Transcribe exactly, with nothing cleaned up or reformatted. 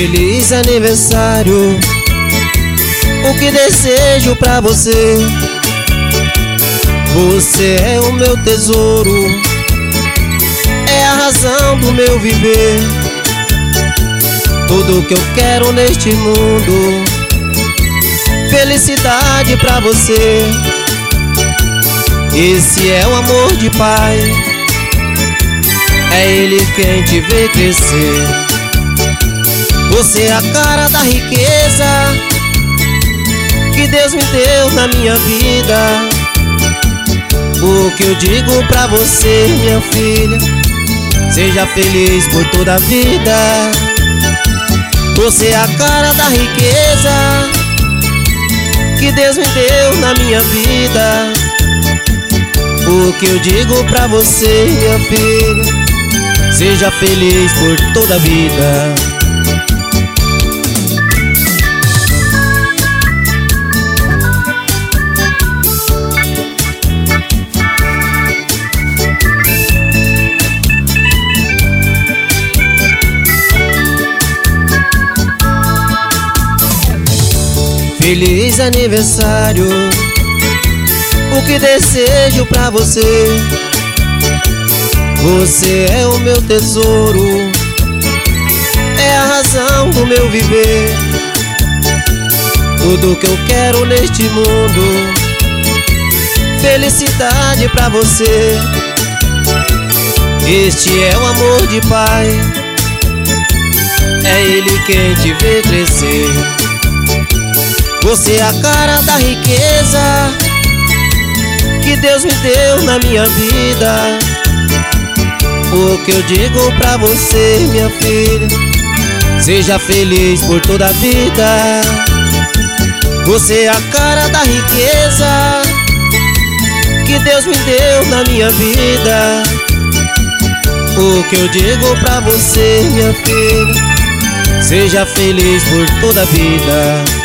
Feliz aniversário, o que desejo pra você. Você é o meu tesouro, é a razão do meu viver. Tudo que eu quero neste mundo, felicidade pra você. Esse é o amor de pai, é ele quem te vê crescer. Você é a cara da riqueza que Deus me deu na minha vida. O que eu digo pra você, minha filha, seja feliz por toda a vida. Você é a cara da riqueza que Deus me deu na minha vida. O que eu digo pra você, minha filha, seja feliz por toda a vida. Feliz aniversário, o que desejo pra você. Você é o meu tesouro, é a razão do meu viver. Tudo que eu quero neste mundo, felicidade pra você. Este é o amor de pai, é ele quem te vê crescer. Você é a cara da riqueza que Deus me deu na minha vida. O que eu digo pra você, minha filha, seja feliz por toda a vida. Você é a cara da riqueza que Deus me deu na minha vida. O que eu digo pra você, minha filha, seja feliz por toda a vida.